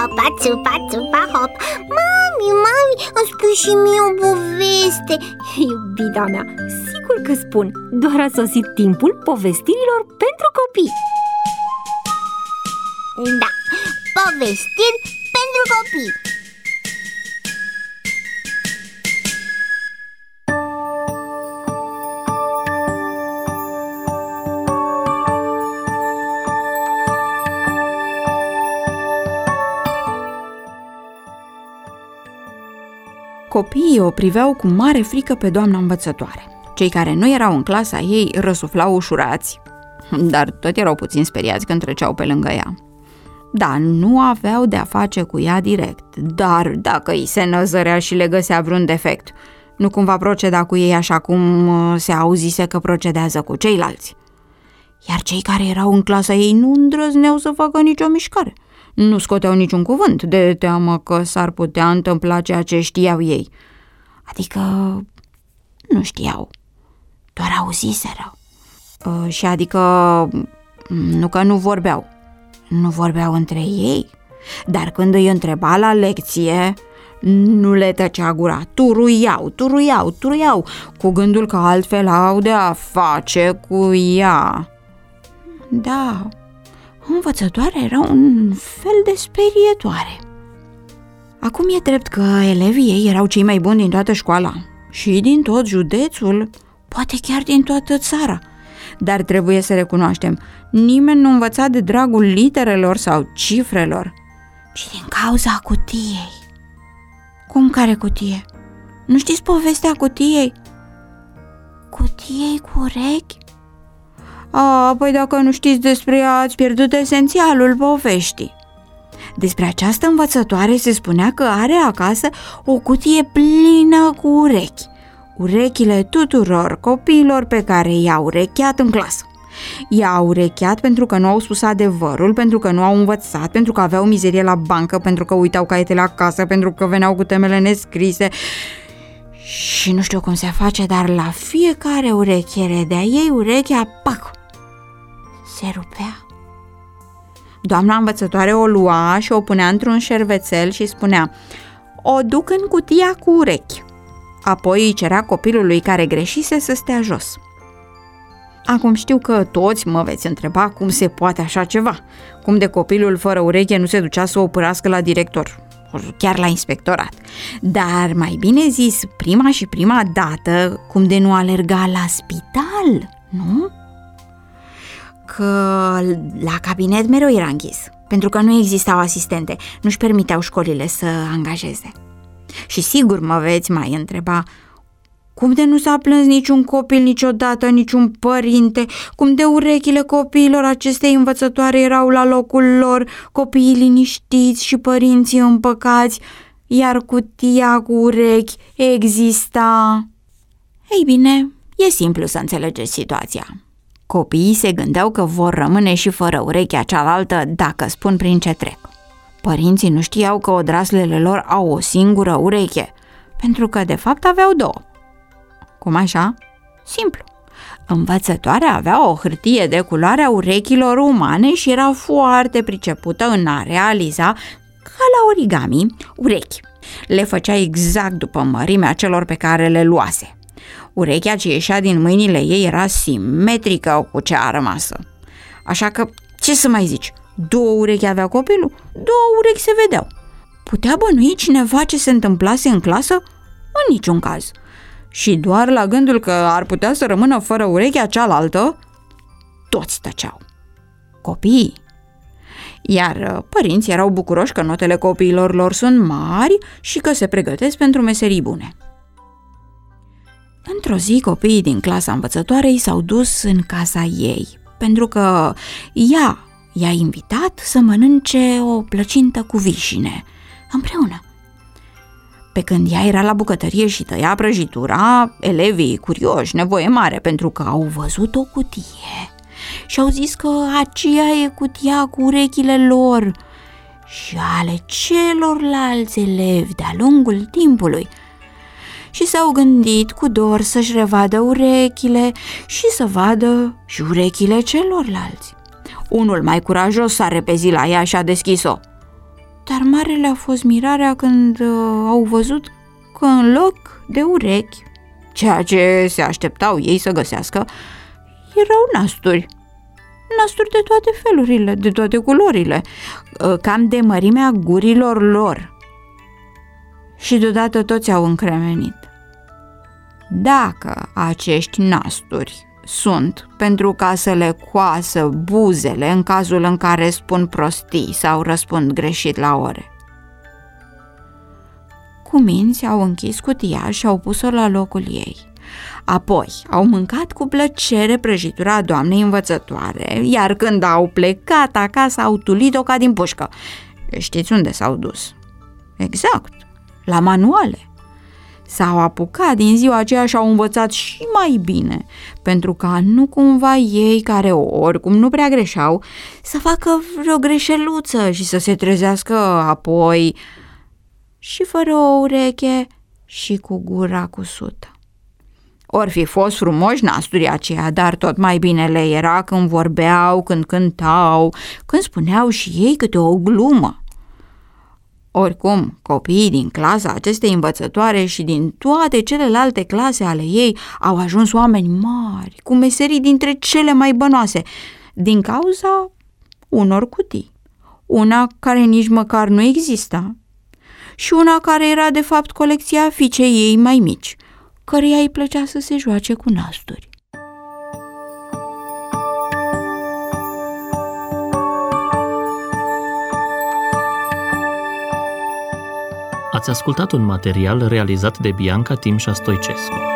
hopa, țupa, țupa, hop. Mami, îmi spui și mie o poveste. Iubita mea, sigur că spun. Doar a sosit timpul povestirilor pentru copii. Da, povestiri pentru copii. Copiii o priveau cu mare frică pe doamna învățătoare. Cei care nu erau în clasa ei răsuflau ușurați, dar tot erau puțin speriați când treceau pe lângă ea. Da, nu aveau de-a face cu ea direct, dar dacă îi se năzărea și le găsea vreun defect, nu cumva proceda cu ei așa cum se auzise că procedează cu ceilalți. Iar cei care erau în clasa ei nu îndrăzneau să facă nicio mișcare. Nu scoteau niciun cuvânt de teamă că s-ar putea întâmpla ceea ce știau ei. Adică nu știau, doar auziseră. Și adică nu că nu vorbeau. Nu vorbeau între ei, dar când îi întreba la lecție, nu le tăcea gura. Turuiau, cu gândul că altfel au de-a face cu ea. Da, învățătoarea era un fel de sperietoare. Acum e drept că elevii ei erau cei mai buni din toată școala și din tot județul, poate chiar din toată țara. Dar trebuie să recunoaștem, nimeni nu învăța de dragul literelor sau cifrelor, ci din cauza cutiei. Cum care cutie? Nu știți povestea cutiei? Cutiei cu urechi? Păi dacă nu știți despre ea, ați pierdut esențialul poveștii. Despre această învățătoare se spunea că are acasă o cutie plină cu urechi. Urechile tuturor copiilor pe care i-au urecheat în clasă. I-au urecheat pentru că nu au spus adevărul, pentru că nu au învățat, pentru că aveau mizerie la bancă, pentru că uitau caietele acasă, pentru că veneau cu temele nescrise. Și nu știu cum se face, dar la fiecare urechiere de-a ei, urechea, pac, se rupea. Doamna învățătoare o lua și o punea într-un șervețel și spunea: o duc în cutia cu urechi. Apoi îi cerea copilului care greșise să stea jos. Acum știu că toți mă veți întreba cum se poate așa ceva, cum de copilul fără ureche nu se ducea să o părască la director, chiar la inspectorat. Dar mai bine zis, prima dată, cum de nu alerga la spital, nu? Că la cabinet mereu era închis, pentru că nu existau asistente, nu-și permiteau școlile să angajeze. Și sigur mă veți mai întreba, cum de nu s-a plâns niciun copil niciodată, niciun părinte, cum de urechile copiilor acestei învățătoare erau la locul lor, copiii liniștiți și părinții împăcați, iar cutia cu urechi exista. Ei bine, e simplu să înțelegeți situația. Copiii se gândeau că vor rămâne și fără urechea cealaltă dacă spun prin ce trec. Părinții nu știau că odraslele lor au o singură ureche, pentru că de fapt aveau două. Cum așa? Simplu. Învățătoarea avea o hârtie de culoarea urechilor umane și era foarte pricepută în a realiza, ca la origami, urechi. Le făcea exact după mărimea celor pe care le luase. Urechea ce ieșea din mâinile ei era simetrică cu cea rămasă. Așa că, ce să mai zici, două urechi avea copilul, două urechi se vedeau. Putea bănui cineva ce se întâmplase în clasă? În niciun caz. Și doar la gândul că ar putea să rămână fără urechea cealaltă, toți tăceau. Copiii. Iar părinții erau bucuroși că notele copiilor lor sunt mari și că se pregătesc pentru meserii bune. Într-o zi, copiii din clasa învățătoarei s-au dus în casa ei, pentru că ea i-a invitat să mănânce o plăcintă cu vișine, împreună. Pe când ea era la bucătărie și tăia prăjitura, elevii curioși, nevoie mare, pentru că au văzut o cutie și au zis că aceea e cutia cu urechile lor și ale celorlalți elevi de-a lungul timpului. Și s-au gândit cu dor să-și revadă urechile și să vadă și urechile celorlalți. Unul mai curajos s-a repezit la ea și a deschis-o. Dar mare le-a fost mirarea când au văzut că în loc de urechi, ceea ce se așteptau ei să găsească, erau nasturi. Nasturi de toate felurile, de toate culorile, cam de mărimea gurilor lor. Și deodată toți au încremenit. Dacă acești nasturi sunt pentru ca să le coasă buzele în cazul în care spun prostii sau răspund greșit la ore. Cu minți au închis cutia și au pus-o la locul ei. Apoi au mâncat cu plăcere prăjitura doamnei învățătoare, iar când au plecat acasă au tulit-o ca din pușcă. Știți unde s-au dus? Exact, la manuale. S-au apucat din ziua aceea și au învățat și mai bine, pentru ca nu cumva ei, care oricum nu prea greșeau, să facă vreo greșeluță și să se trezească apoi și fără o ureche și cu gura cusută. Or fi fost frumoși nasturii aceia, dar tot mai bine le era când vorbeau, când cântau, când spuneau și ei câte o glumă. Oricum, copiii din clasa acestei învățătoare și din toate celelalte clase ale ei au ajuns oameni mari, cu meserii dintre cele mai bănoase, din cauza unor cutii. Una care nici măcar nu exista și una care era de fapt colecția fiicei ei mai mici, căreia îi plăcea să se joace cu nasturi. Ați ascultat un material realizat de Bianca Timșa Stoicescu.